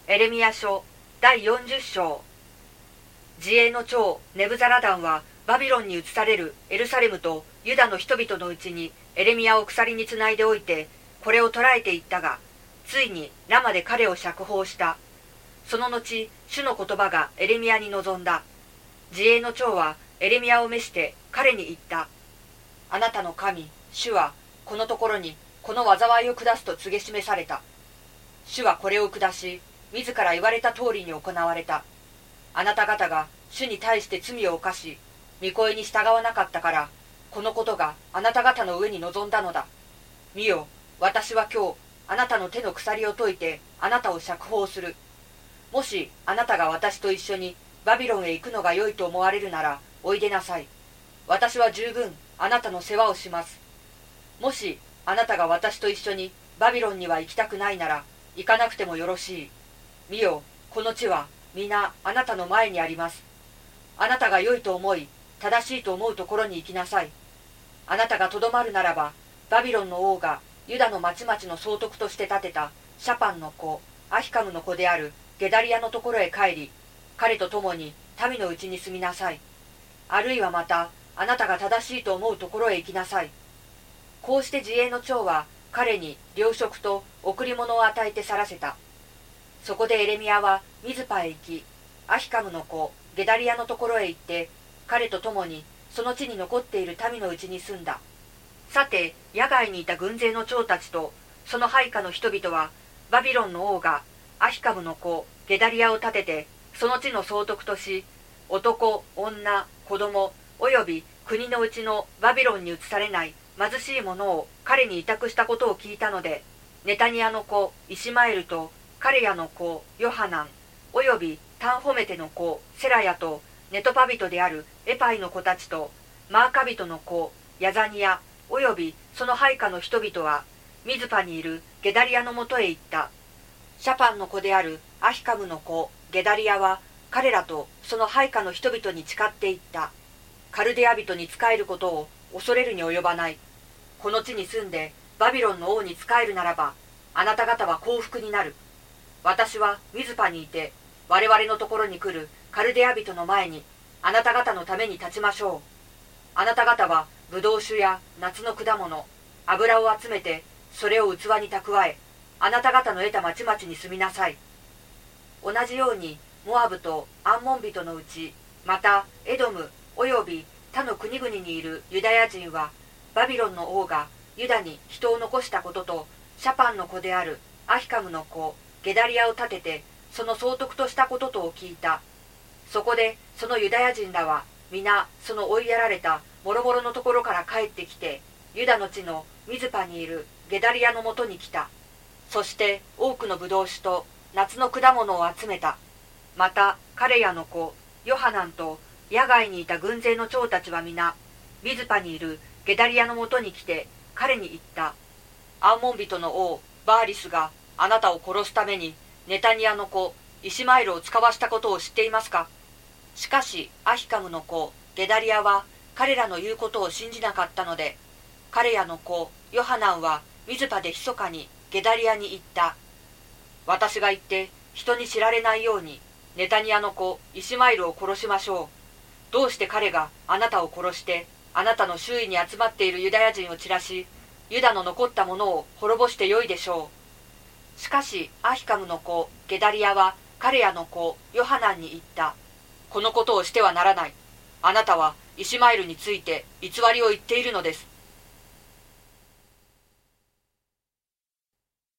エレミヤ書第40章。自衛の長ネブザラダンはバビロンに移されるエルサレムとユダの人々のうちにエレミヤを鎖につないでおいて、これを捕らえていったが、ついにラマで彼を釈放した。その後、主の言葉がエレミヤに臨んだ。自衛の長はエレミヤを召して彼に言った。あなたの神、主はこのところにこの災いを下すと告げ示された。主はこれを下し、自ら言われた通りに行われた。あなた方が主に対して罪を犯し、御声に従わなかったから、このことがあなた方の上に臨んだのだ。見よ、私は今日、あなたの手の鎖を解いて、あなたを釈放する。もしあなたが私と一緒にバビロンへ行くのが良いと思われるなら、おいでなさい。私は十分あなたの世話をします。もしあなたが私と一緒にバビロンには行きたくないなら、行かなくてもよろしい。見よ、この地は皆あなたの前にあります。あなたが良いと思い、正しいと思うところに行きなさい。あなたがとどまるならば、バビロンの王がユダの町々の総督として建てたシャパンの子、アヒカムの子であるゲダリアのところへ帰り、彼と共に民のうちに住みなさい。あるいはまた、あなたが正しいと思うところへ行きなさい。こうして自衛の長は彼に糧食と贈り物を与えて去らせた。そこでエレミヤはミズパへ行き、アヒカムの子ゲダリヤのところへ行って、彼と共にその地に残っている民のうちに住んだ。さて、野外にいた軍勢の長たちとその配下の人々は、バビロンの王がアヒカムの子ゲダリヤを立てて、その地の総督とし、男、女、子供および国のうちのバビロンに移されない貧しい者を彼に委託したことを聞いたので、ネタニヤの子イシマエルとカレヤの子ヨハナンおよびタンホメテの子セラヤとネトパ人であるエパイの子たちとマーカ人の子ヤザニヤおよびその配下の人々はミズパにいるゲダリヤのもとへ行った。シャパンの子であるアヒカムの子ゲダリヤは彼らとその配下の人々に誓っていった。カルデア人に仕えることを恐れるに及ばない。この地に住んでバビロンの王に仕えるならば、あなた方は幸福になる。私はミズパにいて、我々のところに来るカルデア人の前にあなた方のために立ちましょう。あなた方はブドウ酒や夏の果物、油を集めてそれを器に蓄え、あなた方の得た町々に住みなさい。同じようにモアブとアンモン人のうち、またエドムおよび他の国々にいるユダヤ人は、バビロンの王がユダに人を残したことと、シャパンの子であるアヒカムの子ゲダリヤを立ててその総督としたこととを聞いた。そこでそのユダヤ人らは皆その追いやられたもろもろのところから帰ってきて、ユダの地のミズパにいるゲダリヤのもとに来た。そして多くのブドウ酒と夏の果物を集めた。またカレヤの子ヨハナンと野外にいた軍勢の長たちは皆ミズパにいるゲダリヤのもとに来て彼に言った。アンモン人の王バーリスがあなたを殺すためにネタニヤの子イシマエルを使わしたことを知っていますか。しかしアヒカムの子ゲダリヤは彼らの言うことを信じなかったので、カレヤの子ヨハナンはミズパで密かにゲダリヤに言った。私が言って人に知られないようにネタニヤの子イシマエルを殺しましょう。どうして彼があなたを殺してあなたの周囲に集まっているユダヤ人を散らし、ユダの残ったものを滅ぼしてよいでしょう。しかしアヒカムの子ゲダリヤはカレヤの子ヨハナンに言った。このことをしてはならない。あなたはイシマエルについて偽りを言っているのです。